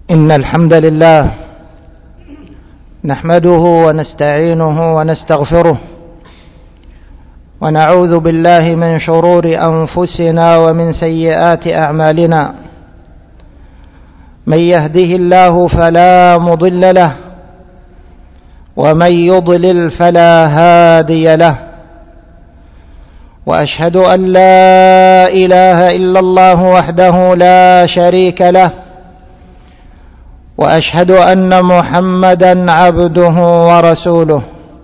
إن الحمد لله نحمده ونستعينه ونستغفره ونعوذ بالله من شرور أنفسنا ومن سيئات أعمالنا. من يهده الله فلا مضل له ومن يضلل فلا هادي له، وأشهد أن لا إله إلا الله وحده لا شريك له، وأشهد أن محمدا عبده ورسوله.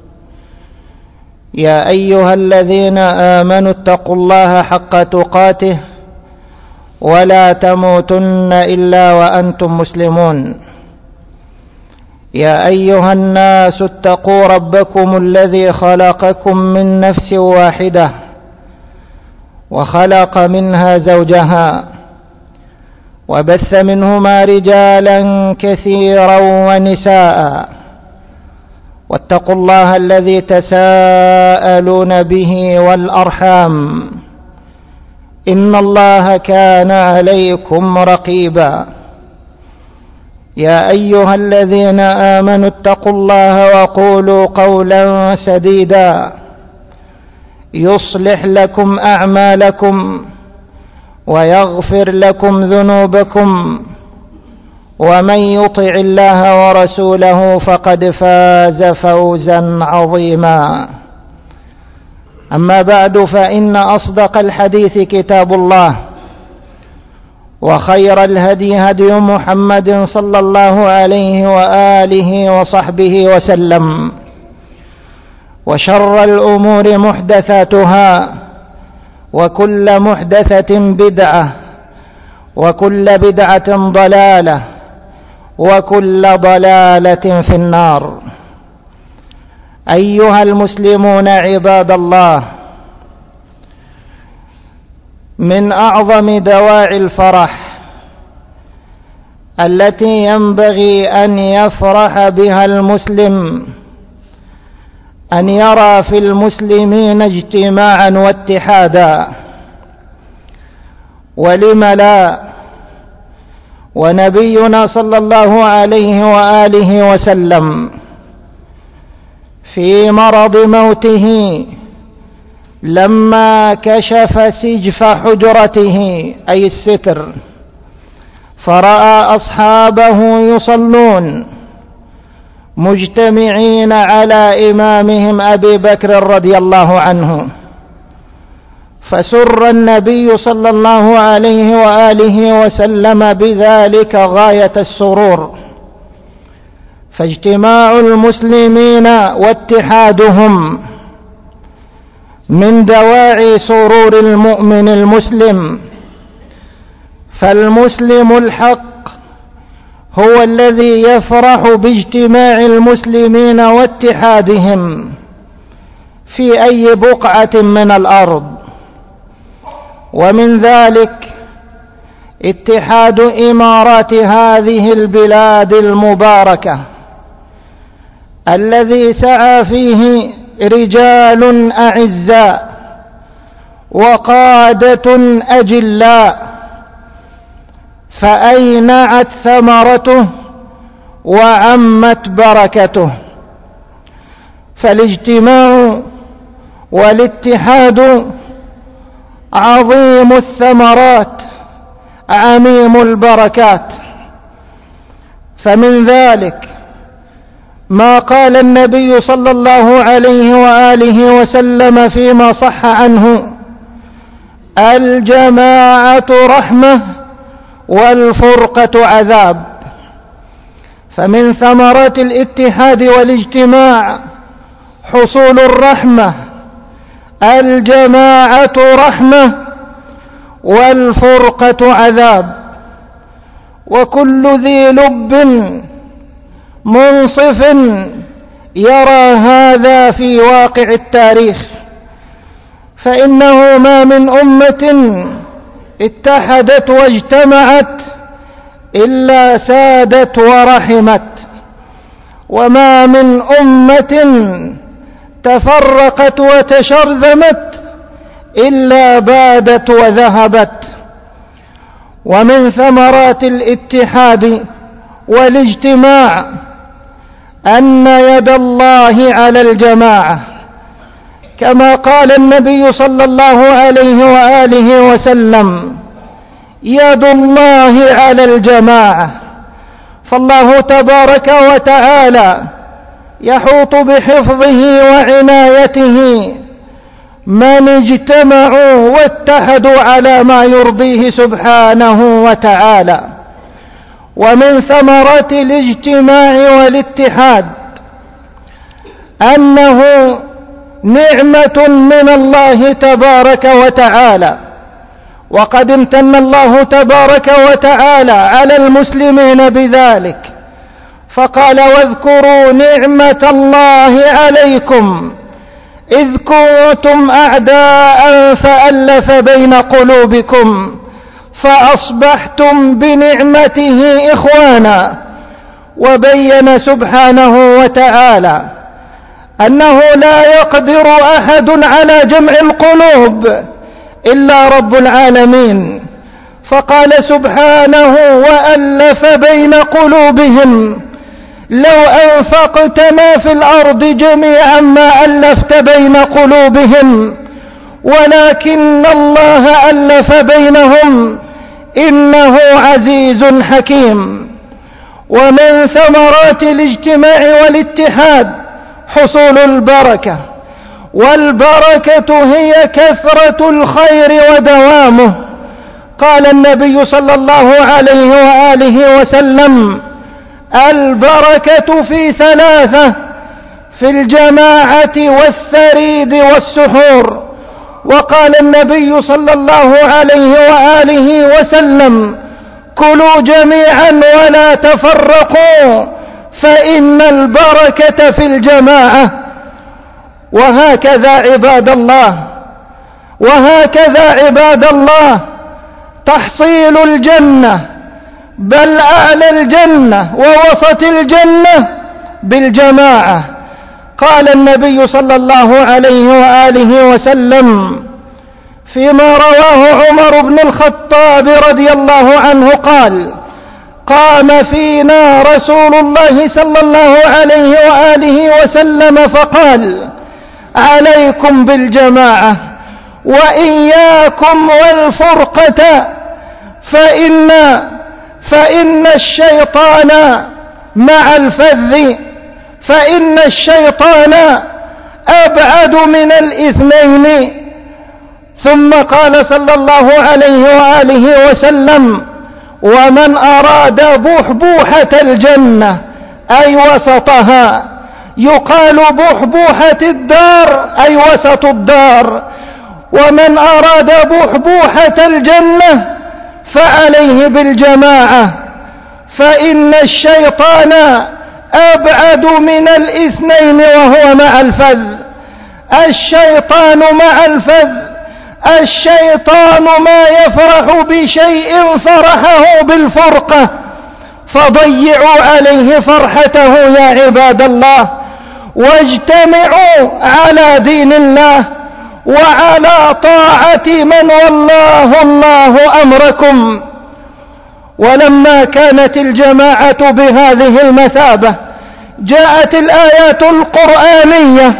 يا أيها الذين آمنوا اتقوا الله حق تقاته ولا تموتن إلا وأنتم مسلمون. يا أيها الناس اتقوا ربكم الذي خلقكم من نفس واحدة وخلق منها زوجها وبث منهما رجالا كثيرا ونساء، واتقوا الله الذي تساءلون به والأرحام إن الله كان عليكم رقيبا. يا أيها الذين آمنوا اتقوا الله وقولوا قولا سديدا يصلح لكم أعمالكم ويغفر لكم ذنوبكم، ومن يطع الله ورسوله فقد فاز فوزا عظيما. أما بعد، فإن أصدق الحديث كتاب الله، وخير الهدي هدي محمد صلى الله عليه وآله وصحبه وسلم، وشر الأمور محدثاتها، وكل محدثة بدعة، وكل بدعة ضلالة، وكل ضلالة في النار. أيها المسلمون عباد الله، من أعظم دواعي الفرح التي ينبغي أن يفرح بها المسلم أن يرى في المسلمين اجتماعا واتحادا، ولم لا؟ ونبينا صلى الله عليه وآله وسلم في مرض موته لما كشف سجف حجرته أي الستر، فرأى أصحابه يصلون مجتمعين على إمامهم أبي بكر رضي الله عنه، فسر النبي صلى الله عليه وآله وسلم بذلك غاية السرور. فاجتماع المسلمين واتحادهم من دواعي سرور المؤمن المسلم، فالمسلم الحق هو الذي يفرح باجتماع المسلمين واتحادهم في أي بقعة من الأرض. ومن ذلك اتحاد إمارات هذه البلاد المباركة الذي سعى فيه رجال أعزاء وقادة أجلاء، فأينعت ثمرته وعمت بركته. فالاجتماع والاتحاد عظيم الثمرات عميم البركات. فمن ذلك ما قال النبي صلى الله عليه وآله وسلم فيما صح عنه: الجماعة رحمة والفرقة عذاب. فمن ثمرات الاتحاد والاجتماع حصول الرحمة، الجماعة رحمة والفرقة عذاب. وكل ذي لب منصف يرى هذا في واقع التاريخ، فإنه ما من أمة اتحدت واجتمعت إلا سادت ورحمت، وما من أمة تفرقت وتشرذمت إلا بادت وذهبت. ومن ثمرات الاتحاد والاجتماع أن يد الله على الجماعة، كما قال النبي صلى الله عليه وآله وسلم: يد الله على الجماعة. فالله تبارك وتعالى يحوط بحفظه وعنايته من اجتمعوا واتحدوا على ما يرضيه سبحانه وتعالى. ومن ثمرات الاجتماع والاتحاد أنه نعمة من الله تبارك وتعالى، وقد امتن الله تبارك وتعالى على المسلمين بذلك، فقال: واذكروا نعمة الله عليكم إذ كنتم أعداء فألف بين قلوبكم فأصبحتم بنعمته إخوانا. وبين سبحانه وتعالى أنه لا يقدر أحد على جمع القلوب إلا رب العالمين، فقال سبحانه: وألف بين قلوبهم لو أنفقت ما في الأرض جميعا ما ألفت بين قلوبهم ولكن الله ألف بينهم إنه عزيز حكيم. ومن ثمرات الاجتماع والاتحاد حصول البركة، والبركة هي كثرة الخير ودوامه. قال النبي صلى الله عليه وآله وسلم: البركة في ثلاثة: في الجماعة والسريد والسحور. وقال النبي صلى الله عليه وآله وسلم: كلوا جميعا ولا تفرقوا فإن البركة في الجماعة. وهكذا عباد الله تحصيل الجنة، بل أعلى الجنة ووسط الجنة بالجماعة. قال النبي صلى الله عليه وآله وسلم فيما رواه عمر بن الخطاب رضي الله عنه قال: قام فينا رسول الله صلى الله عليه وآله وسلم فقال: عليكم بالجماعة وإياكم والفرقة فإن الشيطان مع الفذ، فإن الشيطان أبعد من الاثنين. ثم قال صلى الله عليه وآله وسلم: ومن أراد بحبوحة الجنة أي وسطها، يقال بحبوحة الدار أي وسط الدار، ومن أراد بحبوحة الجنة فعليه بالجماعة، فإن الشيطان أبعد من الاثنين وهو مع الفذ. الشيطان مع الفذ، الشيطان ما يفرح بشيء فرحه بالفرقة، فضيعوا عليه فرحته يا عباد الله، واجتمعوا على دين الله وعلى طاعة من والله الله أمركم. ولما كانت الجماعة بهذه المثابة جاءت الآيات القرآنية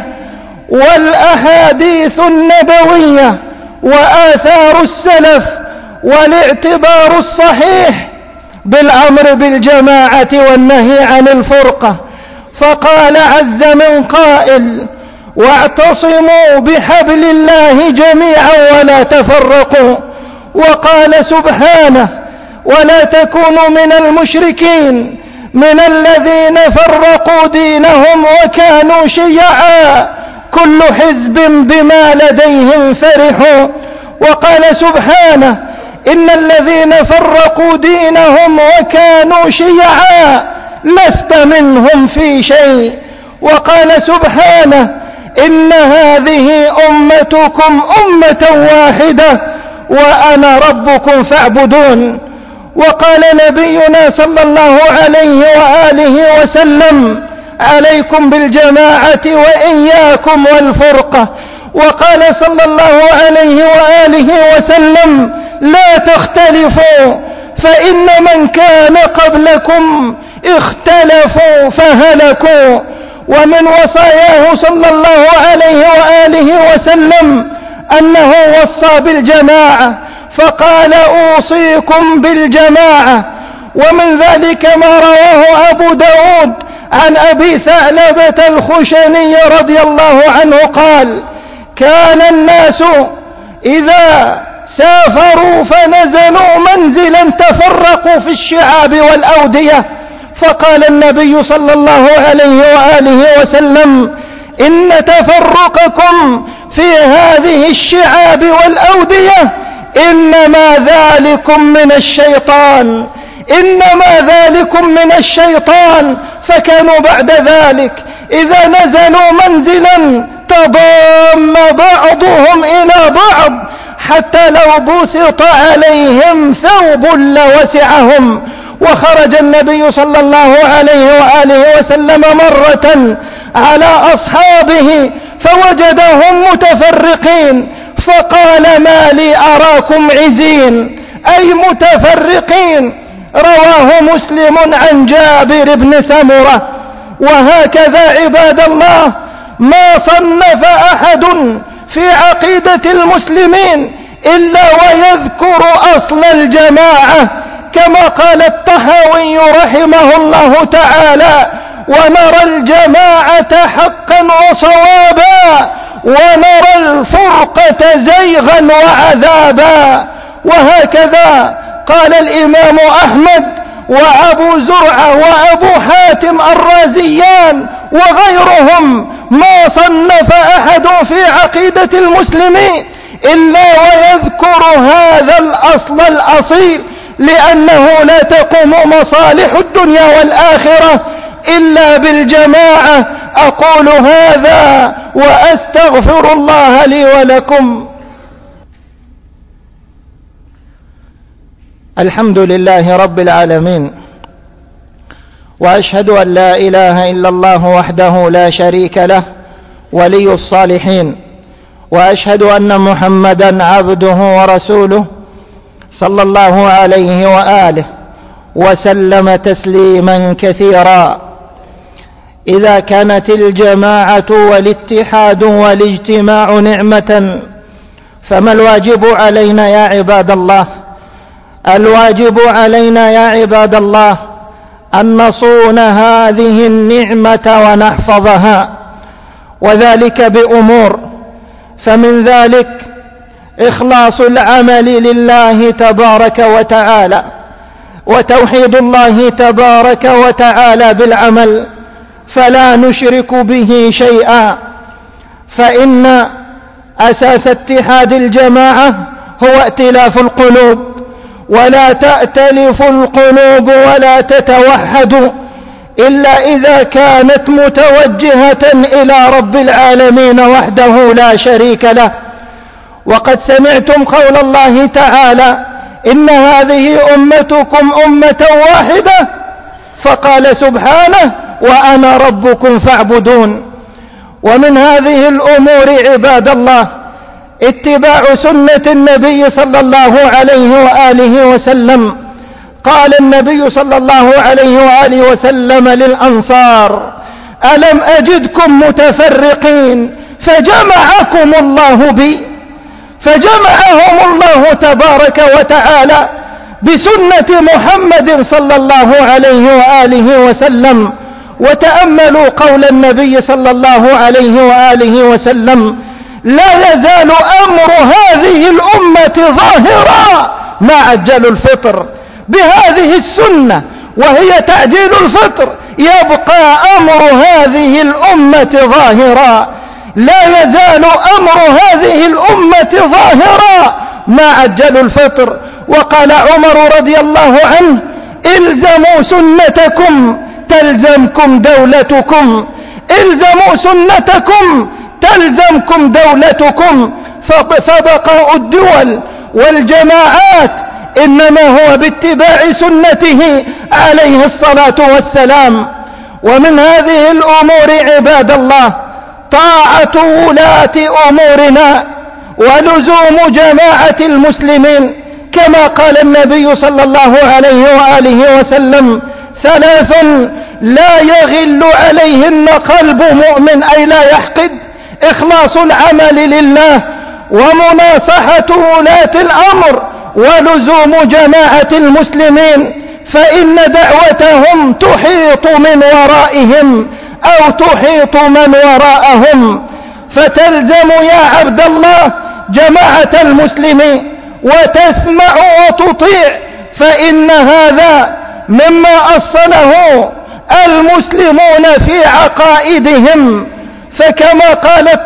والأحاديث النبوية وآثار السلف والاعتبار الصحيح بالأمر بالجماعة والنهي عن الفرقة. فقال عز من قائل: واعتصموا بحبل الله جميعا ولا تفرقوا. وقال سبحانه: ولا تكونوا من المشركين من الذين فرقوا دينهم وكانوا شيعا كل حزب بما لديهم فرحوا. وقال سبحانه: إن الذين فرقوا دينهم وكانوا شيعا لست منهم في شيء. وقال سبحانه: إن هذه أمتكم أمة واحدة وأنا ربكم فاعبدون. وقال نبينا صلى الله عليه وآله وسلم: عليكم بالجماعة وإياكم والفرقة. وقال صلى الله عليه وآله وسلم: لا تختلفوا فإن من كان قبلكم اختلفوا فهلكوا. ومن وصاياه صلى الله عليه وآله وسلم أنه وصى بالجماعة، فقال أوصيكم بالجماعة. ومن ذلك ما رواه أبو داود عن أبي ثعلبة الخشني رضي الله عنه قال: كان الناس إذا سافروا فنزلوا منزلا تفرقوا في الشعاب والأودية، فقال النبي صلى الله عليه وآله وسلم: إن تفرقكم في هذه الشعاب والأودية إنما ذلكم من الشيطان، إنما ذلكم من الشيطان. فكانوا بعد ذلك إذا نزلوا منزلا تضام بعضهم إلى بعض حتى لو بسط عليهم ثوب لوسعهم. وخرج النبي صلى الله عليه وآله وسلم مرة على أصحابه فوجدهم متفرقين، فقال: ما لي أراكم عزين، أي متفرقين. رواه مسلم عن جابر بن سمرة. وهكذا عباد الله ما صنف أحد في عقيدة المسلمين إلا ويذكر أصل الجماعة، كما قال الطحاوي رحمه الله تعالى: ونرى الجماعة حقا وصوابا، ونرى الفرقة زيغا وعذابا. وهكذا قال الإمام أحمد وأبو زرعة وأبو حاتم الرازيان وغيرهم: ما صنف أحد في عقيدة المسلمين إلا ويذكر هذا الأصل الأصيل، لأنه لا تقوم مصالح الدنيا والآخرة إلا بالجماعة. أقول هذا وأستغفر الله لي ولكم. الحمد لله رب العالمين، وأشهد أن لا إله إلا الله وحده لا شريك له ولي الصالحين، وأشهد أن محمدا عبده ورسوله صلى الله عليه وآله وسلم تسليما كثيرا. إذا كانت الجماعة والاتحاد والاجتماع نعمة، فما الواجب علينا يا عباد الله؟ الواجب علينا يا عباد الله أن نصون هذه النعمة ونحفظها، وذلك بأمور. فمن ذلك إخلاص العمل لله تبارك وتعالى، وتوحيد الله تبارك وتعالى بالعمل، فلا نشرك به شيئا. فإن أساس اتحاد الجماعة هو ائتلاف القلوب، ولا تأتلف القلوب ولا تتوحد إلا إذا كانت متوجهة إلى رب العالمين وحده لا شريك له. وقد سمعتم قول الله تعالى: إن هذه أمتكم أمة واحدة، فقال سبحانه: وأنا ربكم فاعبدون. ومن هذه الأمور عباد الله اتباع سنة النبي صلى الله عليه وآله وسلم. قال النبي صلى الله عليه وآله وسلم للأنصار: ألم أجدكم متفرقين فجمعكم الله بي. فجمعهم الله تبارك وتعالى بسنة محمد صلى الله عليه وآله وسلم. وتأملوا قول النبي صلى الله عليه وآله وسلم: لا يزال أمر هذه الأمة ظاهرا ما عجلوا الفطر. بهذه السنة وهي تعجيل الفطر يبقى أمر هذه الأمة ظاهرا. لا يزال أمر هذه الأمة ظاهرا ما عجلوا الفطر. وقال عمر رضي الله عنه: الزموا سنتكم تلزمكم دولتكم، الزموا سنتكم تلزمكم دولتكم. فبقاء الدول والجماعات إنما هو باتباع سنته عليه الصلاة والسلام. ومن هذه الأمور عباد الله طاعة ولاة أمورنا ولزوم جماعة المسلمين، كما قال النبي صلى الله عليه وآله وسلم: ثلاث لا يغل عليهن قلب مؤمن، أي لا يحقد: إخلاص العمل لله، ومناصحة ولاة الأمر، ولزوم جماعة المسلمين، فإن دعوتهم تحيط من ورائهم أو تحيط من وراءهم. فتلزم يا عبد الله جماعة المسلمين وتسمع وتطيع، فإن هذا مما أصله المسلمون في عقائدهم. فكما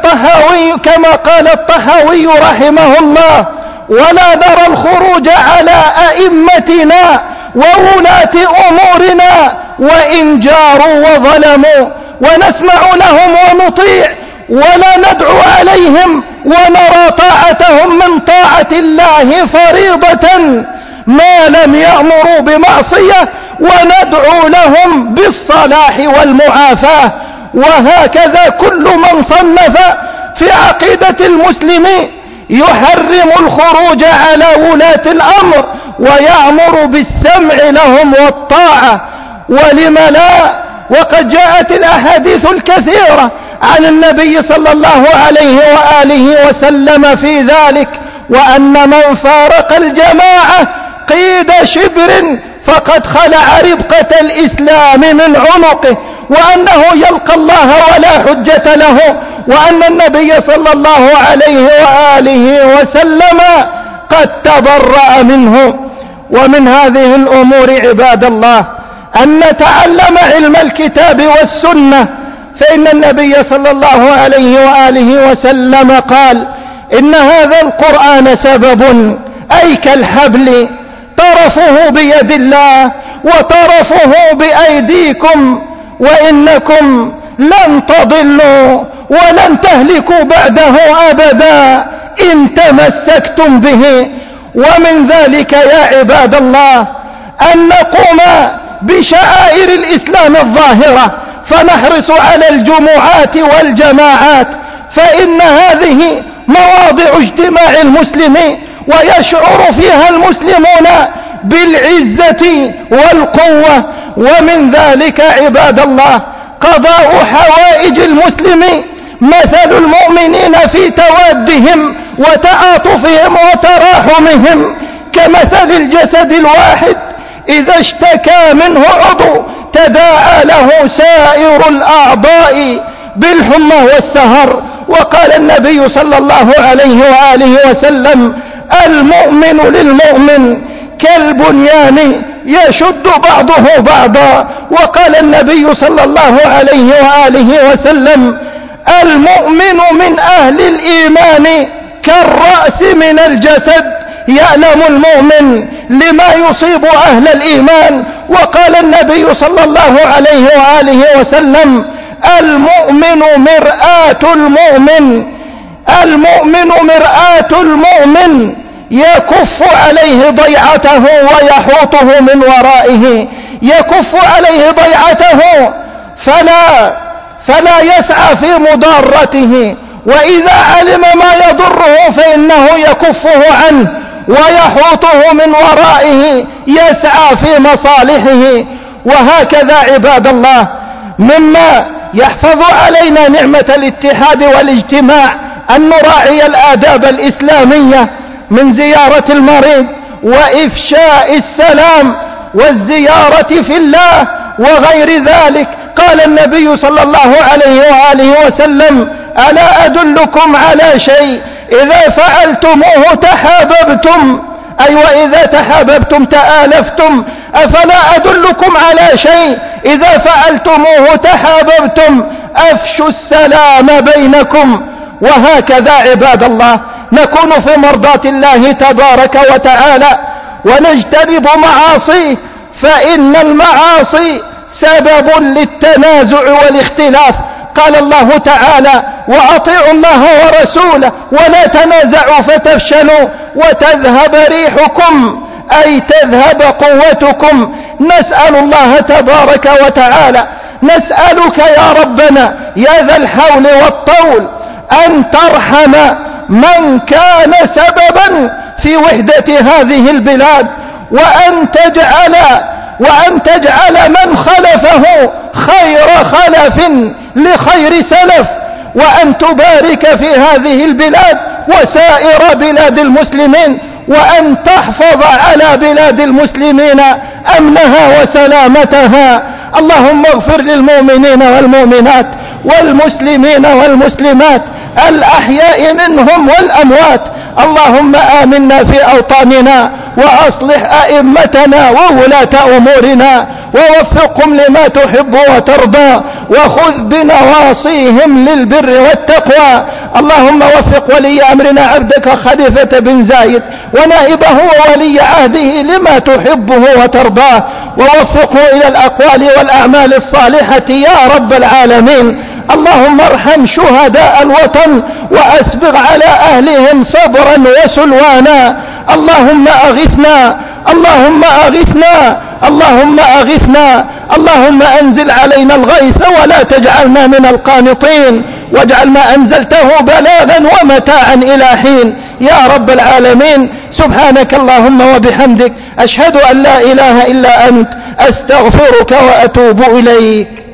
قال الطحاوي رحمه الله: ولا نرى الخروج على أئمتنا وولاة أمورنا وإن جاروا وظلموا، ونسمع لهم ونطيع ولا ندعو عليهم، ونرى طاعتهم من طاعة الله فريضة ما لم يأمروا بمعصية، وندعو لهم بالصلاح والمعافاة. وهكذا كل من صنف في عقيدة المسلمين يحرم الخروج على ولاة الأمر ويأمر بالسمع لهم والطاعة. ولم لا؟ وقد جاءت الأحاديث الكثيرة عن النبي صلى الله عليه وآله وسلم في ذلك، وأن من فارق الجماعة قيد شبر فقد خلع ربقة الإسلام من عنقه، وأنه يلقى الله ولا حجة له، وأن النبي صلى الله عليه وآله وسلم قد تبرأ منه. ومن هذه الأمور عباد الله أن نتعلم علم الكتاب والسنة، فإن النبي صلى الله عليه وآله وسلم قال: إن هذا القرآن سبب، أي كالحبل، طرفه بيد الله وطرفه بأيديكم، وإنكم لن تضلوا ولن تهلكوا بعده أبدا إن تمسكتم به. ومن ذلك يا عباد الله أن نقوم بشعائر الإسلام الظاهرة، فنحرص على الجمعات والجماعات، فإن هذه مواضع اجتماع المسلمين، ويشعر فيها المسلمون بالعزة والقوة. ومن ذلك عباد الله قضاء حوائج المسلمين، مثل المؤمنين في توادهم وتعاطفهم وتراحمهم كمثل الجسد الواحد إذا اشتكى منه عضو تداعى له سائر الأعضاء بالحمى والسهر. وقال النبي صلى الله عليه وآله وسلم: المؤمن للمؤمن كالبنيان يشد بعضه بعضا. وقال النبي صلى الله عليه وآله وسلم: المؤمن من أهل الإيمان كالرأس من الجسد، يعلم المؤمن لما يصيب أهل الإيمان. وقال النبي صلى الله عليه وآله وسلم: المؤمن مرآة المؤمن، المؤمن مرآة المؤمن، يكف عليه ضيعته ويحوطه من ورائه، يكف عليه ضيعته فلا يسعى في مضارته، وإذا علم ما يضره فإنه يكفه عنه ويحوطه من ورائه، يسعى في مصالحه. وهكذا عباد الله مما يحفظ علينا نعمة الاتحاد والاجتماع أن نراعي الآداب الإسلامية من زيارة المريض وإفشاء السلام والزيارة في الله وغير ذلك. قال النبي صلى الله عليه وآله وسلم: ألا أدلكم على شيء إذا فعلتموه تحاببتم، أي وإذا تحاببتم تآلفتم. أفلا أدلكم على شيء إذا فعلتموه تحاببتم، أفشوا السلام بينكم. وهكذا عباد الله نكون في مرضاة الله تبارك وتعالى ونجتنب معاصيه، فإن المعاصي سبب للتنازع والاختلاف. قال الله تعالى: وأطيعوا الله ورسوله ولا تنازعوا فتفشلوا وتذهب ريحكم، أي تذهب قوتكم. نسأل الله تبارك وتعالى، نسألك يا ربنا يا ذا الحول والطول أن ترحم من كان سببا في وحدة هذه البلاد، وأن تجعل وأن تجعل من خلفه خير خلف لخير سلف، وأن تبارك في هذه البلاد وسائر بلاد المسلمين، وأن تحفظ على بلاد المسلمين أمنها وسلامتها. اللهم اغفر للمؤمنين والمؤمنات والمسلمين والمسلمات الأحياء منهم والأموات. اللهم آمنا في أوطاننا وأصلح أئمتنا وولاة أمورنا ووفقهم لما تحب وترضى، وخذ بنواصيهم للبر والتقوى. اللهم وفق ولي أمرنا عبدك خليفة بن زايد ونائبه وولي عهده لما تحبه وترضاه، ووفقه إلى الأقوال والأعمال الصالحة يا رب العالمين. اللهم ارحم شهداء الوطن وأسبغ على أهلهم صبرا وسلوانا. اللهم أغثنا، اللهم أغثنا، اللهم أغثنا، اللهم أنزل علينا الغيث ولا تجعلنا من القانطين، واجعل ما أنزلته بلاغا ومتاعا إلى حين يا رب العالمين. سبحانك اللهم وبحمدك، أشهد أن لا إله إلا أنت، أستغفرك وأتوب إليك.